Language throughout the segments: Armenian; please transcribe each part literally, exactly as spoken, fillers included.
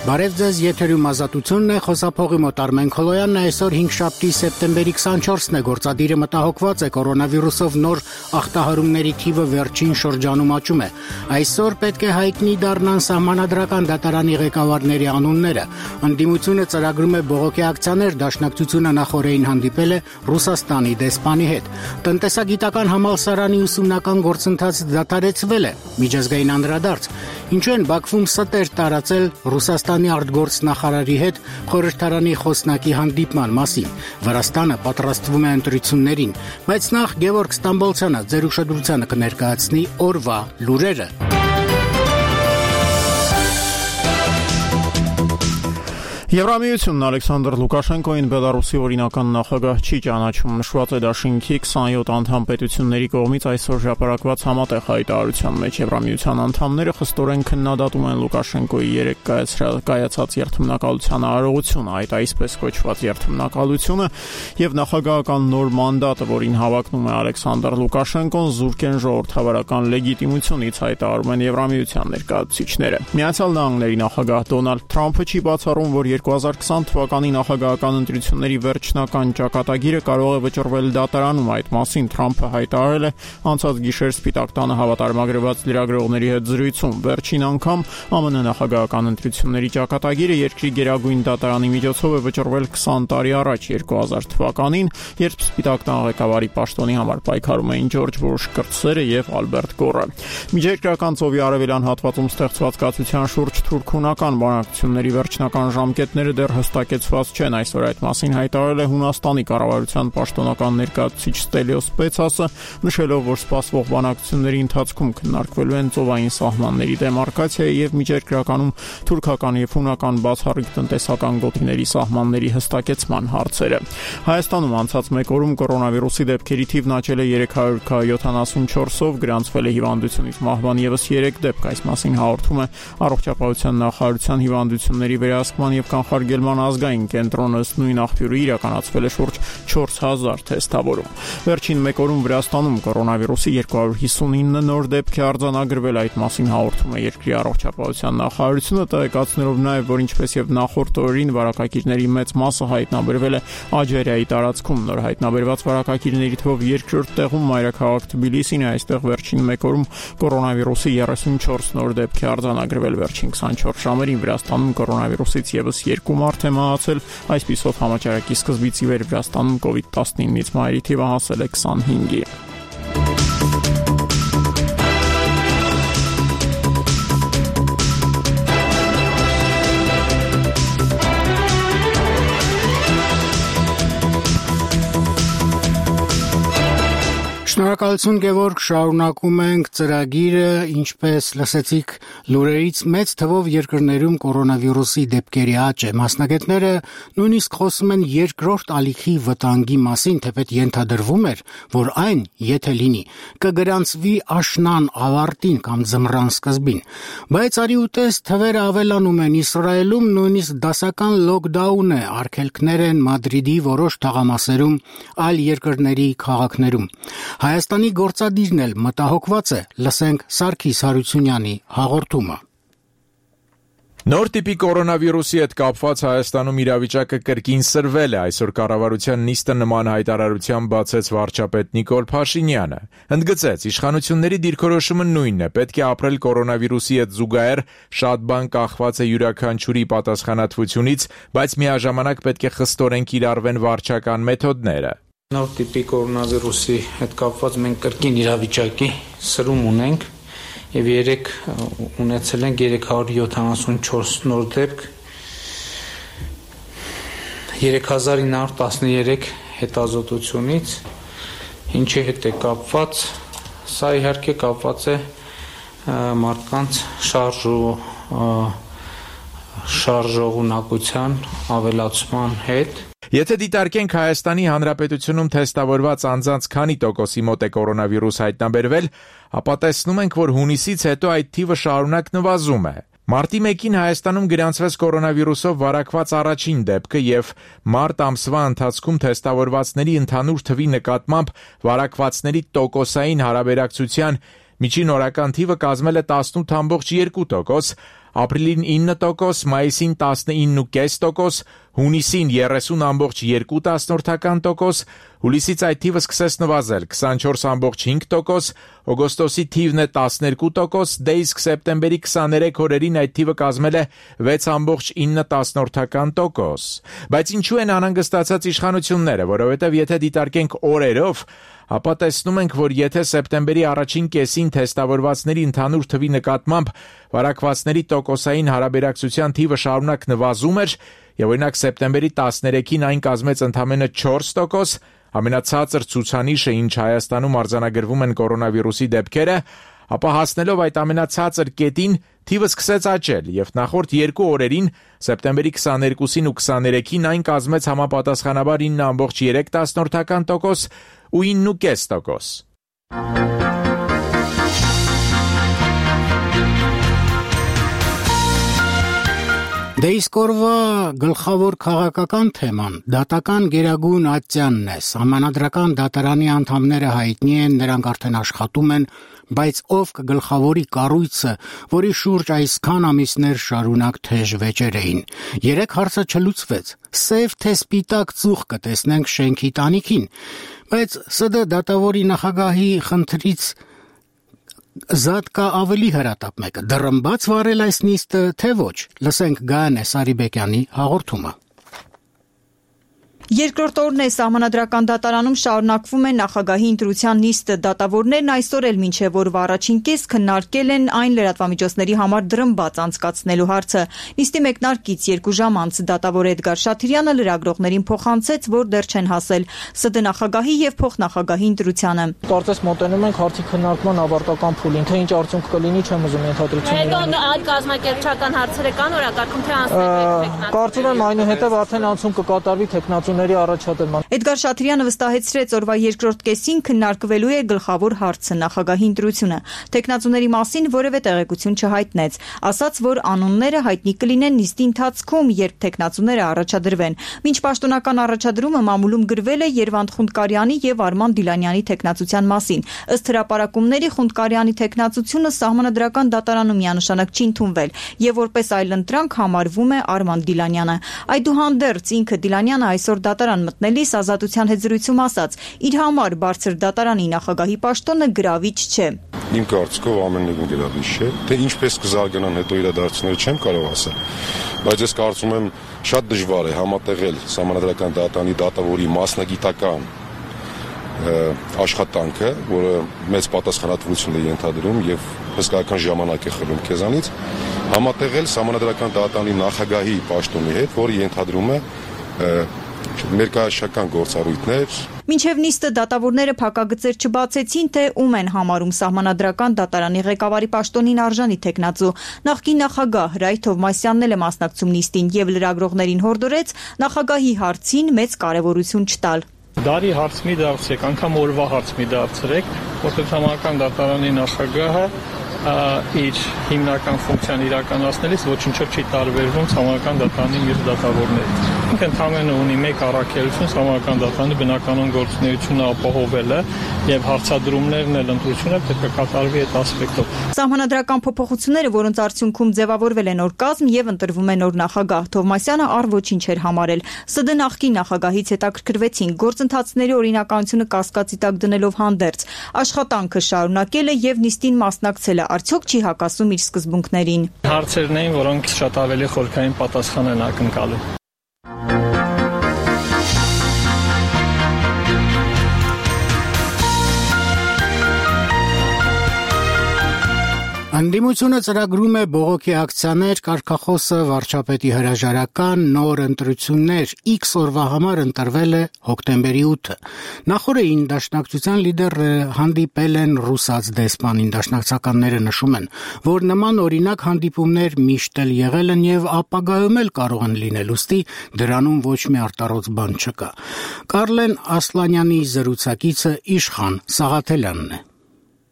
Բարև ձեզ, եթերում ազատությունն է, խոսափողի մոտ Արմեն Քոլոյանն է, այսօր հինգշաբթի սեպտեմբերի քսանչորսն է, գործադիրը մտահոգված է կորոնավիրուսով նոր ախտահարումների թիվը վերջին շրջանում աճում է։ Այսօր պետք է հայտնի դառնան սահմանադրական դատարանի ղեկավարների անունները։ Ընդդիմությունը ծրագրում է բողոքի ակցիաներ, Դաշնակցությունը նախօրեին հանդիպել է Ռուսաստանի դեսպանի հետ։ Տնտեսագիտական համալսարանի ուսումնական գործընթացը դադարեցվել է, միջազգային անդրադարձ։ Ինչու են Բաքվում ստեր տարածել Ռուսաստանի արտգործնախարարի հետ խորհրդարանի խոսնակի հանդիպման մասին։ Վրաստանը պատրաստվում է ընտրություններին, բայց նախ Գևորգ Ստամբոլցյանը ձեր ուշադրությանը կներկայացնի օրվա լուրերը։ Եվրամիությունն Ալեքսանդր Լուկաշենկոին Բելարուսի օրինական նախագահ չի ճանաչում, նշված է Դաշինքի քսանյոթ անդամ պետությունների կողմից այսօր հրապարակված համատեղ հայտարարության մեջ։ Եվրամիության անդամները խստորեն քննադատում են Լուկաշենկոյի երեկ կայացած երթմնակալության արարողությունը, այդ այսպես կոչված երթմնակալությունը եւ նախագահական նոր մանդատը, որին հավակնում է Ալեքսանդր Լուկաշենկոն, զուրկ են ժողովրդավարական լեգիտիմությունից, հայտարարում են Եվրամիության ներկայացուցիչները։ Միացյալ Նահանգների նախագահ Դոնալդ Թրամփը չի բացառում, որ երկու հազար քսան թվականի նախագահական ընտրությունների վերջնական ճակատագիրը կարող է վճռվել դատարանում։ Այդ մասին Թրամփը հայտարարել է անցած գիշեր Սպիտակ տանը հավատարմագրված լրագրողների հետ զրույցում։ Վերջին անգամ ԱՄՆ նախագահական ընտրությունների ճակատագիրը երկրի գերագույն դատարանի միջոցով է վճռվել քսան տարի առաջ, երկու հազար թվականին, երբ Սպիտակ տան ղեկավարի պաշտոնի համար պայքարում էին Ջորջ Բուշ կրտսերը եւ Ալբերտ Գորը։ Միջերկրական ծովի արևելյան հատվածում ստեղծված կացության շուրջ թուրք-հունական բանակցությունների վերջնական ժամկետները դեռ հստակեցված չեն։ Այսօր այդ մասին հայտարարել է Հունաստանի կառավարության պաշտոնական ներկայացուցիչ Ստելիոս Պեցասը, նշելով, որ սպասվող բանակցությունների ընթացքում քննարկվելու են ծովային սահմանների դեմարկացիայի եւ միջերկրականում թուրքական եւ հունական բացառիկ տնտեսական գոտիների սահմանների հստակեցման հարցերը։ Հայաստանում անցած մեկ օրում կորոնավիրուսի դեպքերի թիվն աճել է երեք հարյուր յոթանասունչորսով, գրանցվել է հիվանդությունից մահվան եւս երեք դեպք։ Այս մասին հաղորդում է Առողջապահության նախարարության հիվանդությունների վերահսկման եւ կանխարգելման ազգային կենտրոնը, ըստ նույն աղբյուրի իրականացվել է շուրջ չորս հազար թեստավորում։ Վերջին մեկ օրում Վրաստանում կորոնավիրուսի երկու հարյուր հիսունինը նոր դեպք է արձանագրվել, այդ մասին հաղորդում է երկրի առողջապահության նախարարությունը, տեղեկացնելով նաեւ, որ ինչպես եւ նախորդ օրերին վարակագիրների մեծ մասը հայտնաբերվել է Աջերիայի տարածքում։ Նոր հայտնաբերված վարակագիրների թվով երկրորդ տեղում մայրաքաղաք Թբիլիսին է, այստեղ վերջին մեկ օրում կորոնավիրուսի երեսունչորս նոր դեպք է արձանագրվել։ Վերջին քսանչորս ժամերին Վրաստանում կորոնավիրուսից եւս երկու մարդ է մահացել։ Այսպիսով համաճարակի սկզբից ի վեր Վրաստանում կովիդ տասնինից մահերի թիվը հասել է քսանհինգի։ Շնորհակալություն Գևորգ, շարունակում ենք ծրագիրը, ինչպես լսեցիք լուրերից, մեծ թվով երկրներում կորոնավիրուսի դեպքերի աճ է։ Մասնագետները նույնիսկ խոսում են երկրորդ ալիքի վտանգի մասին, թեպետ ենթադրվում էր, որ այն, եթե լինի, կգրանցվի աշնան ավարտին կամ ձմռան սկզբին։ Բայց արի ուտես թվերը ավելանում են։ Իսրայելում նույնիսկ դասական լոկդաուն է, արգելքներ են Մադրիդի որոշ թաղամասերում, այլ երկրների քաղաքներում։ Հայաստանի գործադիրն էլ մտահոգված է, լսենք Սարգիս Հարությունյանի հաղորդումը։ Նոր տիպի կորոնավիրուսի հետ կապված Հայաստանում իրավիճակը կրկին սրվել է։ Այսօր կառավարության նիստը նման հայտարարությամբ բացեց վարչապետ Նիկոլ Փաշինյանը։ Ընդգծեց, իշխանությունների դիրքորոշումը նույնն է, պետք է ապրել կորոնավիրուսի հետ զուգահեռ, շատ բան կախված է յուրաքանչյուրի պատասխանատվությունից, բայց միաժամանակ պետք է խստորեն կիրառվեն վարչական մեթոդները։ Նոր տիպի կորոնավիրուսի հետ կապված մենք կրկին իրավիճակի սրում ունենք եւ երեք ունեցել ենք երեք հարյուր յոթանասունչորս նոր դեպք, երեք հազար ինը հարյուր տասներեք հետազոտությունից, ինչի հետ է կապված, սա իհարկե կապված է մարդկանց շարժու շարժողունակության ավելացման հետ։ Եթե դիտարկենք Հայաստանի Հանրապետությունում թեստավորված անձանց քանի տոկոսի մոտ է կորոնավիրուս հայտնաբերվել, ապա տեսնում ենք, որ հունիսից հետո այդ թիվը շարունակ նվազում է։ Մարտի մեկին Հայաստանում գրանցվեց կորոնավիրուսով վարակված առաջին դեպքը եւ մարտ ամսվա ընթացքում թեստավորվածների ընդհանուր թվի նկատմամբ վարակվածների տոկոսային հարաբերակցության միջին օրական թիվը կազմել է տասնութ կόμμα երկու տոկոս, ապրիլին ինը տոկոս, մայիսին տասնինը կես տոկոս, հունիսին երեսուն ամբողջ երկու տասնորդական տոկոս, հուլիսից այդ թիվը սկսեց նվազել քսանչորս ամբողջ հինգ տոկոս, օգոստոսի թիվն է տասներկու տոկոս, դե իսկ սեպտեմբերի քսաներեք օրերին այդ թիվը կազմել է վեց ամբողջ ինը տասնորդական տոկոս։ Բայց ինչու են անհանգստացած իշխանությունները, որովհետև եթե դիտարկենք օրերով, ապա տեսնում ենք, որ եթե սեպտեմբերի առաջին կեսին թեստավորվածների ընդհանուր թվի նկատմամբ վարակվածների տոկոսային հարաբերակցության թիվը շարունակ նվազում էր, եւ օրինակ սեպտեմբերի տասներեքին այն կազմեց ընդամենը չորս տոկոս, ամենացածր ցուցանիշը, ինչ Հայաստանում արձանագրվում են կորոնավիրուսի դեպքերը, ապա հասնելով այդ ամենացածր կետին թիվը սկսեց աճել եւ նախորդ երկու օրերին սեպտեմբերի քսաներկուսին ու քսաներեքին այն կազմեց համապատասխանաբար ինը ամբողջ երեք տասնորդական տոկոս ու ինը կես տոկոս։ Դե իսկ օրվա գլխավոր քաղաքական թեման դատական Գերագույն ատյանն է։ Սահմանադրական դատարանի անդամները հայտնի են, նրանք արդեն աշխատում են, բայց ով կգլխավորի կառույցը, որի շուրջ այսքան ամիսներ շարունակ թեժ վեճեր էին։ Երեք հարցը չլուծվեց։ Սև թե սպիտակ ծուխ կտեսնենք շենքի տանիքին, բայց ՍԴ դատավորի նախագահի խնդրից Զատ կա ավելի հրատապ մեկը, դռնբաց վարել այս նիստը, թե ոչ, լսենք Գայանե Սարիբեկյանի հաղորդումը։ Երկրորդ օրն է Սահմանադրական դատարանում շարունակվում է նախագահի ընտրության նիստը, դատավորներն այսօր էլ մինչև օրվա առաջին կես քննարկել են այն լրատվամիջոցների համար դռնբաց անցկացնելու հարցը։ Նիստի մեկնարկից երկու ժամ անց դատավոր Էդգար Շաթիրյանը լրագրողներին փոխանցեց, որ դեռ չեն հասել ՍԴ նախագահի եւ փոխնախագահի ընտրությանը։ Կարծես մոտենում ենք հարցի քննարկման ավարտական փուլին, թե ինչ արդյունք կլինի, չեմ ուզում ենթադրություններ։ Հետո այլ կազմակերպչական հարցեր կան օրակարգում, թե անցնեք։ Կարծում եմ այնուհետև արդեն անցում կկատարվի տեխնացու Էդգար Շաթիրյանը վստահեցրեց օրվա երկրորդ կեսին քննարկվելու է գլխավոր հարցը նախագահի ընտրությունը։ Տեխնացուների մասին որևէ տեղեկություն չհայտնեց, ասաց, որ անունները հայտնի կլինեն նիստի ընթացքում, երբ տեխնացուները առաջադրվեն։ Մինչ պաշտոնական առաջադրումը մամուլում գրվել է Երվանդ Խունդկարյանի եւ Արման Դիլանյանի տեխնացության մասին։ Ըստ հրապարակումների Խունդկարյանի տեխնացությունը Սահմանադրական դատարանում միանշանակ չի ընդունվել եւ որպես այլընտրանք համարվում է Արման Դիլանյանը։ Այդուհանդերձ ինքը Դիլանյանը այսօր դատարան մտնելիս ազատության հետ զրույցում ասաց. իր համար բարձր դատարանի նախագահի պաշտոնը գրավիչ չէ։ Իմ կարծիքով ամենևին գրավիչ չէ, թե ինչպես կզարգանան հետո իրադարձությունները չեմ կարող ասել, բայց ես կարծում եմ շատ դժվար է համատեղել Սահմանադրական դատարանի դատավորի մասնագիտական աշխատանքը, որը մեծ պատասխանատվություն է ենթադրում եւ հսկայական ժամանակ է խլում քեզանից, համատեղել Սահմանադրական դատարանի նախագահի պաշտոնի հետ, որը ենթադրում է ներկայացական գործառույթներ։ Մինչև նիստը դատավորները փակագծեր չբացեցին, թե ում են համարում Սահմանադրական դատարանի ղեկավարի պաշտոնին արժանի տեխնացու։ Նախկին նախագահ Հրայր Թովմասյանն էլ է մասնակցում նիստին եւ լրագրողներին հորդորեց նախագահի հարցին մեծ կարեւորություն չտալ։ Դարի հարց մի դարձրեք, անգամ օրվա հարց մի դարձրեք, որտեղ Սահմանադրական դատարանի նախագահը իր հիմնական ֆունկցիան իրականացնելիս ոչինչով չի տարբերվում Սահմանադրական դատարանի մյուս դատավորներից։ Ինքը ընդհանրապես ունի մեկ առաքելություն Սահմանադրական դատարանի բնականոն գործունեությունը ապահովելը եւ հարցադրումներն էլ ընտրությունը պետք է կատարվի այդ ասպեկտով։ Սահմանադրական փոփոխությունները, որոնց արդյունքում ձևավորվել է նոր կազմ եւ ընտրվում է նոր նախագահ, Թովմասյանը առ ոչինչ էր համարել։ ՍԴ նախկին նախագահից հետաքրքրվեցին, գործընթացների օրինականությունը կասկածի տակ դնելով հանդերձ, աշխատանքը շարունակել է եւ նիստին մասնակցել է, արդյոք չի հակասում իր սկզբունքներին։ Հարցերն էին, որոնք շատ ավելի խորքային պատասխան են ակնկալում։ Անդիմությունը ծրագրում է բողոքի ակցիաներ, կարգախոսը վարչապետի հրաժարական նոր ընտրություններ X օրվա համար ընտրվել է հոկտեմբերի ութը։ Նախորդին դաշնակցության լիդերը հանդիպել են ռուսաց դեսպանին, դաշնակցականները նշում են, որ նման օրինակ հանդիպումներ միշտ էլ եղել են եւ ապագայում էլ կարող են լինել, ուստի դրանում ոչ մի արտառոց բան չկա։ Կարլեն Ասլանյանի զրուցակիցը Իշխան Սաղաթելյանն է։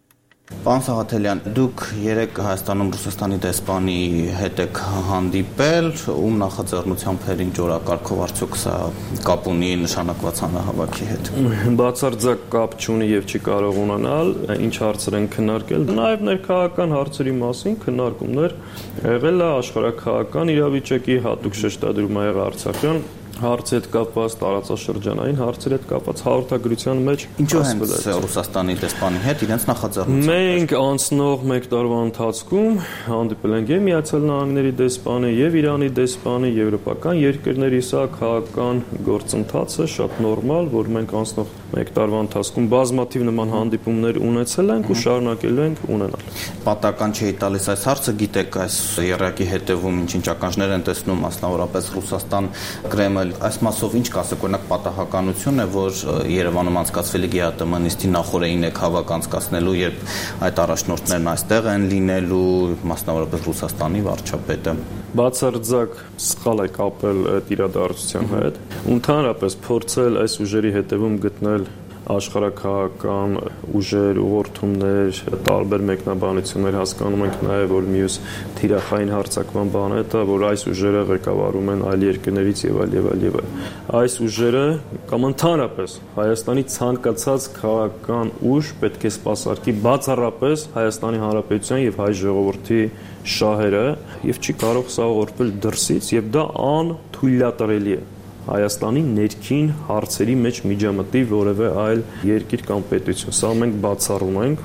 Պարոն Սաղաթելյան, դուք երեք Հայաստանում Ռուսաստանի դեսպանի հետ եք հանդիպել, ում նախաձեռնությամբ էր ինչ օրակարգով արդյոք սա կապ ունի նշանակված հանրահավաքի հետ։ Բացարձակ կապ չունի եւ չի կարող ունենալ, ինչ հարցեր են քննարկել, նաեւ ներքաղաքական հարցերի մասին քննարկումներ եղել է աշխարհաքաղաքական իրավիճակի հատուկ շեշտադրում ա եղել Արցախյան հարցի հետ կապված, տարածաշրջանային հարցերի հետ կապված հաղորդագրության մեջ ինչու հենց Ռուսաստանի դեսպանի հետ իրենց նախաձեռնությամբ։ Մենք անցնող մեկ տարվա ընթացքում հանդիպել ենք եւ Միացյալ Նահանգների դեսպանի, եւ Իրանի դեսպանի, եվրոպական երկրների, սա քաղաքական գործընթաց է, շատ նորմալ, որ մենք անցնող մեկ տարվա ընթացքում բազմաթիվ նման հանդիպումներ ունեցել ենք ու շարունակելու ենք ունենալ։ Պատահական չէի տալիս այս հարցը, գիտեք, այս երակի հետևում ինչ-ինչ ականջներ են տեսնում, մասնավորապես Ռուսաստան, Կրեմլ, այս մասով ինչ կասեք, օրինակ պատահականություն է, որ Երևանում անցկացվել է Գ Ա Տ Մ նիստի նախորդին եք հավաք անցկացնելու, երբ այդ առաջնորդներն այստեղ են լինելու, մասնավորապես Ռուսաստանի վարչապետը։ Բացարձակ սխալ է կապել այդ իրադարձության հետ, ընդհանրապես փորձել այս ուժերի հետևում գտնել աշխարհաքաղաքական ուժեր, ուղղորդումներ, տարբեր մեկնաբանություններ, հասկանում ենք նաև, որ մյուս թիրախային հարձակման բանը է, որ այս ուժերը ղեկավարում են այլ երկրներից եւ այլ եւ այլ եւ այլ։ Այս ուժերը կամ ընդհանրապես Հայաստանի ցանկացած քաղաքական ուժ պետք է սպասարկի բացառապես Հայաստանի Հանրապետության եւ հայ ժողովրդի շահերը եւ չի կարող սա ուղղորդվել դրսից եւ դա անթույլատրելի է։ Հայաստանի ներքին հարցերի մեջ միջամտի որևէ այլ երկիր կամ պետություն։ Սա մենք բացառում ենք,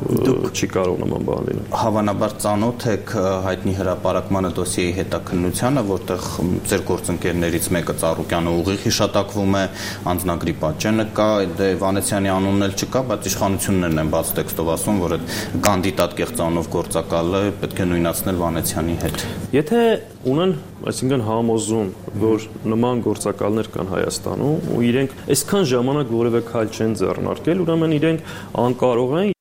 չի կարող նման բան լինել։ Հավանաբար ծանոթ եք հայտնի հրապարակմանը դոսիեի հետաքննությանը, որտեղ ձեր գործընկերներից մեկը Ծառուկյանը ուղիղ հիշատակվում է, անձնագրի պատճենը կա, դե Վանեցյանի անունն էլ չկա, բայց իշխանություններն են բաց տեքստով ասում, որ այդ կանդիդատ կեղծանով գործակալը պետք է նույնացնել Վանեցյանի հետ։ Եթե ունեն, այսինքն համոզում, որ նման գործակալներ կան Հայաստանում ու իրենք այսքան ժամանակ որևէ քայլ չեն ձեռնարկել, ուրեմն իրենք անկարող են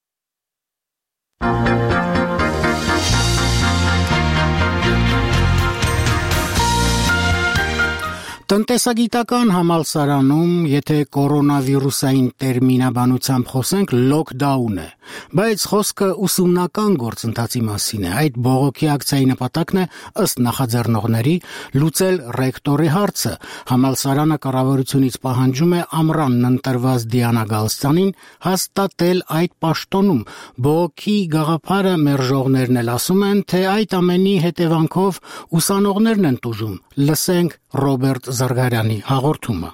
Տնտեսագիտական համալսարանում, եթե կորոնավիրուսային տերմինաբանությամբ խոսենք, լոքդաուն է, բայց խոսքը ուսումնական գործընթացի մասին է։ Այդ բողոքի ակցիայի նպատակն է, ըստ նախաձեռնողների, լուծել ռեկտորի հարցը։ Համալսարանը կառավարությունից պահանջում է ամռանն ընտրված Դիանա Գալստյանին հաստատել այդ պաշտոնում։ Բողոքի գաղափարը մերժողներն էլ ասում են, թե այդ ամենի հետևանքով ուսանողներն են տուժում։ Լսենք Ռոբերտ Զարգարյանի հաղորդումը։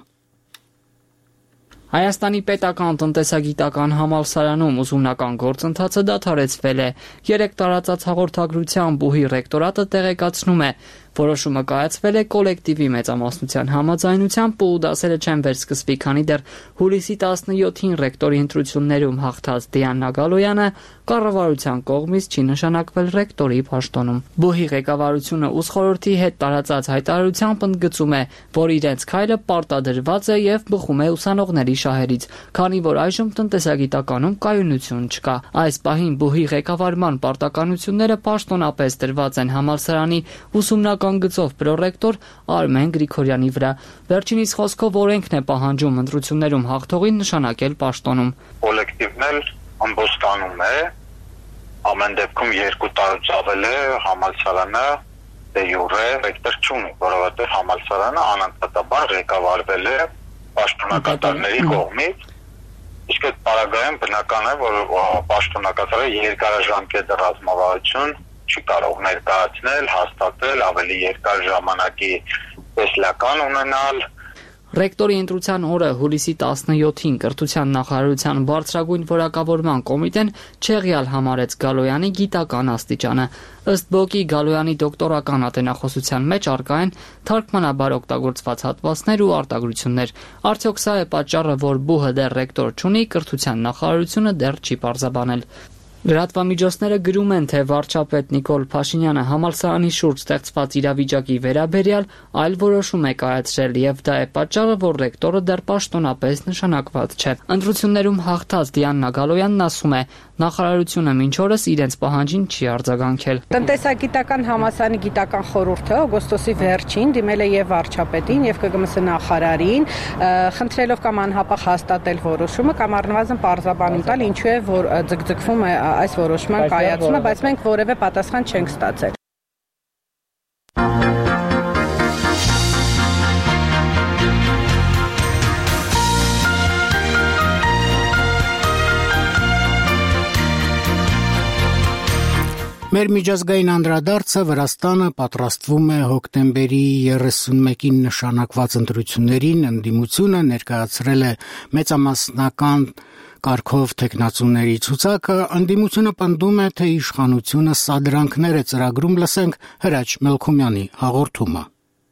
Հայաստանի պետական տնտեսագիտական համալսարանում ուսումնական գործընթացը դադարեցվել է։ Երեք տարածած հաղորդագրության բուհի ռեկտորատը տեղեկացնում է, որոշումը կայացվել է կոլեկտիվի մեծամասնության համաձայնությամբ ու դասերը չեն վերսկսվի, քանի դեռ հուլիսի տասնյոթին ռեկտորի ընտրություններում հաղթած Դիանա Գալոյանը կառավարության կողմից չի նշանակվել ռեկտորի պաշտոնում։ Բուհի ղեկավարությունը ուսխորհրդի հետ տարածած հայտարարությամբ ընդգծում է, որ իրենց քայլը պարտադրված է եւ բխում է ուսանողների շահերից, քանի որ այժմ տնտեսագիտականում կայունություն չկա։ Այս պահին բուհի ղեկավարման պարտականությունները պաշտոնապես դրված են համալսարանի ուսումնական գծով պրոռեկտոր Արմեն Գրիգորյանի վրա։ Վերջինիս խոսքով օրենքն է պահանջում ընտրություններում հաղթողին նշանակել պաշտոնում։ Կոլեկտիվն էլ ամբոստանում է, ամեն դեպքում երկու տարուց ավել է համալսարանը դե յուրե ռեկտոր չունի, որովհետև համալսարանը անընդհատաբար ղեկավարվել է պաշտոնակատարների կողմից, իսկ այդ պարագայում բնական է, որ պաշտոնակատարը երկարաժամկետ ռազմավարություն չի կարող ներկայացնել, հաստատել, ավելի երկար ժամանակի տեսլական ունենալ։ Ռեկտորի ընտրության օրը հուլիսի տասնյոթին կրթության նախարարության բարձրագույն որակավորման կոմիտեն չեղյալ համարեց Գալոյանի գիտական աստիճանը։ Ըստ բոկի Գալոյանի դոկտորական ատենախոսության մեջ առկա են թարգմանաբար օգտագործված հատվածներ ու արտագրություններ։ Արդյոք սա է պատճառը, որ բուհը դեռ ռեկտոր չունի, կրթության նախարարությունը դեռ չի պարզաբանել։ Լրատվամիջոցները գրում են, թե վարչապետ Նիկոլ Փաշինյանը համալսարանի շուրջ ստեղծված իրավիճակի վերաբերյալ այլ որոշում է կայացրել եւ դա է պատճառը, որ ռեկտորը դեռ պաշտոնապես նշանակված չէ։ Ընտրություններում հաղթած Դիանա Գալոյանն ասում է, նախարարությունը մինչ օրս իրենց պահանջին չի արձագանքել։ Տնտեսագիտական համալսարանի գիտական խորհուրդը օգոստոսի վերջին դիմել է եւ վարչապետին եւ K G M S նախարարին, խնդրելով կամ անհապաղ հաստատել որոշումը կամ առնվազն պարզաբանում տալ, ինչու է որ ձգձգվում է այս որոշման կայացումը, բայց մենք որևէ պատասխան չենք ստացել։ Մեր միջազգային անդրադարձը Վրաստանը պատրաստվում է հոկտեմբերի երեսունմեկին նշանակված ընտրություններին ընդդիմությունը ներկայացրել է մեծամասնական կարգով թեկնածուների ցուցակը, ընդդիմությունը պնդում է, թե իշխանությունը սադրանքներ է ծրագրում, լսենք Հրաչ Մելքումյանի հաղորդումը։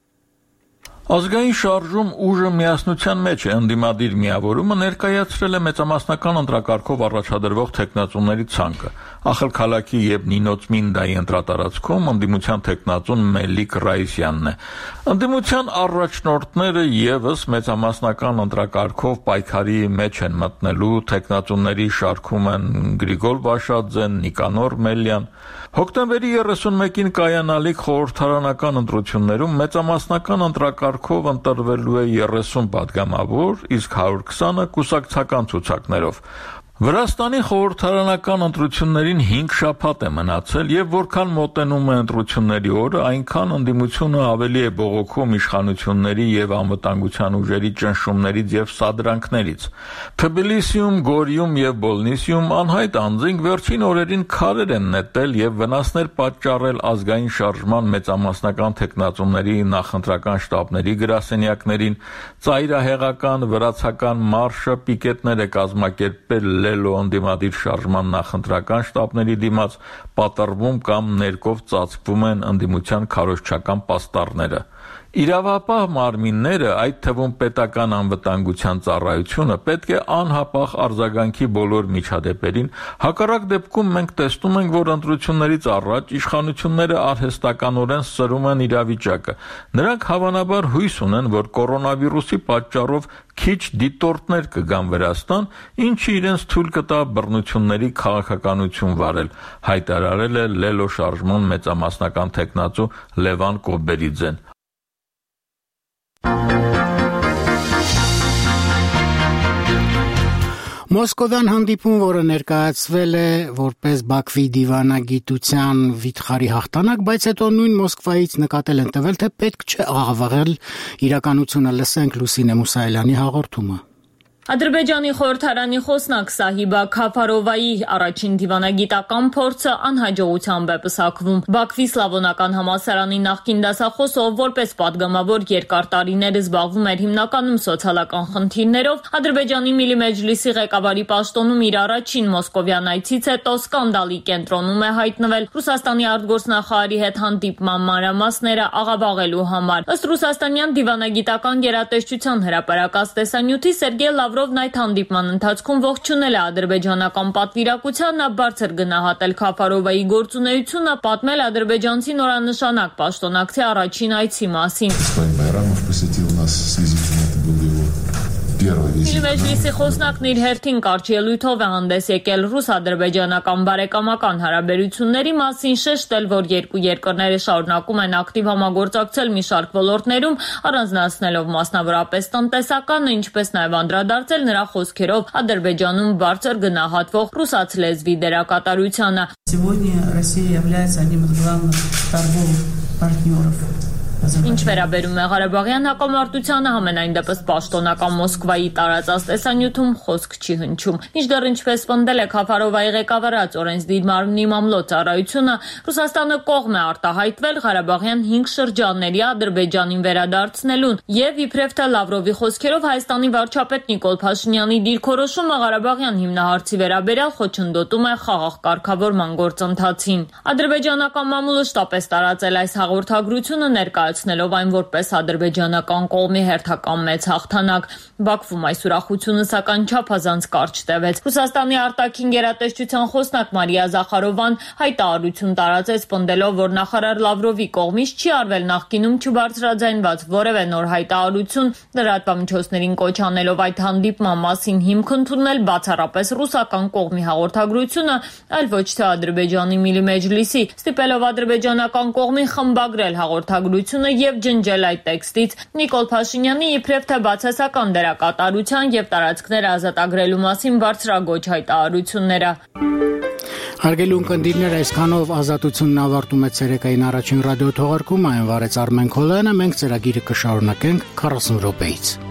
Ազգային շարժում ուժը միասնության մեջ է ընդդիմադիր միավորումը ներկայացրել է մեծամասնական ընտրակարգով առաջադրվող թեկնածուների ցանկը։ Ախալ Քալակի եւ Նինոց Մինդայի ընտրատարածքում ընդդիմության թեկնածուն Մելիք Ռայիսյանն է։ Ընդդիմության առաջնորդները եւս մեծամասնական ընտրակարգով պայքարի մեջ են մտնելու, թեկնածուների շարքում են Գրիգոր Բաշաձեն, Նիկանոր Մելյան։ Հոկտեմբերի երեսունմեկին կայանալիք խորհրդարանական ընտրություններում մեծամասնական ընտրակարգով ընտրվելու է երեսուն падգամավոր, իսկ հարյուր քսանը կուսակցական ցուցակներով։ Վրաստանի խորհրդարանական ընտրություններին հինգ շաբաթ է մնացել եւ որքան մոտենում է ընտրությունների օրը, այնքան ընդդիմությունը ավելի է բողոքում իշխանությունների եւ անվտանգության ուժերի ճնշումներից եւ սադրանքներից։ Թբիլիսիում, Գորիում եւ Բոլնիսիում անհայտ անձինք վերջին օրերին քարեր են նետել եւ վնասներ պատճառել ազգային շարժման մեծամասնական թեկնածուների նախընտրական շտաբների գրասենյակներին, ծայրահեղական վրացական մարշը պիկետներ է կազմակերպել Լելո ընդդիմադիր շարժման նախընտրական շտաբների դիմաց, պատռվում կամ ներկով ծածկվում են ընդդիմության քարոզչական պաստառները։ Իրավապահ մարմինները, այդ թվում պետական անվտանգության ծառայությունը, պետք է անհապաղ արձագանքի բոլոր միջադեպերին, հակառակ դեպքում մենք տեսնում ենք, որ ընտրություններից առաջ իշխանությունները արհեստականորեն սրում են իրավիճակը։ Նրանք հավանաբար հույս ունեն, որ կորոնավիրուսի պատճառով քիչ դիտորդներ կգան Վրաստան, ինչը իրենց թույլ կտա բռնությունների քաղաքականություն վարել, հայտարարել է Լելո շարժման մեծամասնական թեկնածու Լևան Կոբերիձեն։ Մոսկովյան հանդիպում, որը ներկայացվել է որպես Բաքվի դիվանագիտության վիթխարի հաղթանակ, բայց հետո նույն Մոսկվայից նկատել են տվել, թե պետք չէ աղավաղել իրականությունը, լսենք Լուսինե Մուսայելյանի հաղորդումը։ Ադրբեջանի խորհրդարանի խոսնակ Սահիբա Քաֆարովայի առաջին դիվանագիտական փորձը անհաջողությամբ է պսակվում։ Բաքվի Սլավոնական համալսարանի նախկին դասախոսը, որպես падգամավոր երկար տարիներ զբաղվում էր հիմնականում սոցիալական խնդիրներով, Ադրբեջանի Միլի Մեջլիսի ղեկավարի պաշտոնում իր առաջին մոսկովյան այցից հետո սկանդալի կենտրոնում է հայտնվել Ռուսաստանի արտգործնախարարի հետ հանդիպման մանրամասները աղավաղելու համար։ Ըստ ռուսաստանյան դիվանագիտական գերատեսչության հրապարակած տեսանյութի Սերգեյ Լավրովն այդ հանդիպման ընթացքում ողջունել է ադրբեջանական պատվիրակությանը, բարձր գնահատել Քաֆարովայի գործունեությունը, պատմել ադրբեջանցի նորանշանակ պաշտոնակցի առաջին այցի մասին։ Միլի Մեջլիսի խոսնակն իր հերթին կարճ ելույթով է հանդես եկել ռուս-ադրբեջանական բարեկամական հարաբերությունների մասին, շեշտել, որ երկու երկրները շարունակում են ակտիվ համագործակցել մի շարք ոլորտներում, առանձնացնելով մասնավորապես տնտեսականը, ինչպես նաև անդրադարձել նրա խոսքերով Ադրբեջանում բարձր գնահատվող ռուսաց լեզվի դերակատարությանը։ Ինչ վերաբերում է Ղարաբաղյան հակամարտությանը, համենայն դեպս պաշտոնական Մոսկվայի տարածած տեսանյութում խոսք չի հնչում։ Մինչդեռ ինչպես պնդել է Քաֆարովայի ղեկավարած օրենսդիր մարմնի մամլոյ ծառայությունը, Ռուսաստանը կողմ է արտահայտվել Ղարաբաղյան հինգ շրջանների Ադրբեջանին վերադարձնելուն եւ իբրև թե Լավրովի խոսքերով Հայաստանի վարչապետ Նիկոլ Փաշինյանի դիրքորոշումը Ղարաբաղյան հիմնահարցի վերաբերյալ խոչընդոտում է խաղաղ կարգավորման գործընթացին։ Ադրբեջանական մամուլը շտապեց տարածել այս հաղորդագրությունը ներկայ ցնելով այն որպես ադրբեջանական կողմի հերթական մեծ հաղթանակ։ Բաքվում այս ուրախությունը սակայն չափազանց կարճ տևեց։ Ռուսաստանի արտաքին գերատեսչության խոսնակ Մարիա Զախարովան հայտարարություն տարածեց, պնդելով, որ նախարար Լավրովի կողմից չի արվել նախկինում չբարձրաձայնված որևէ նոր հայտարարություն, լրատվամիջոցներին կոչ անելով այդ հանդիպման մասին հիմք ընդունել բացառապես ռուսական կողմի հաղորդագրությունը, այլ ոչ թե Ադրբեջանի Միլի Մեջլիսի, ստիպելով ադրբեջանական կողմին խմբագրել հաղորդագրությունը եւ ջնջել այդ տեքստից Նիկոլ Փաշինյանի իբրև թե բացասական դերակատարության եւ տարածքներ ազատագրելու մասին բարձրագույն հայտարարությունները։ Հարգելի ունկնդիրներ, այսքանով Ազատությունն ավարտում է ցերեկային առաջին ռադիո թողարկումը, այն վարեց Արմեն Քոլյանը, մենք ծրագիրը կշարունակենք քառասուն րոպեից։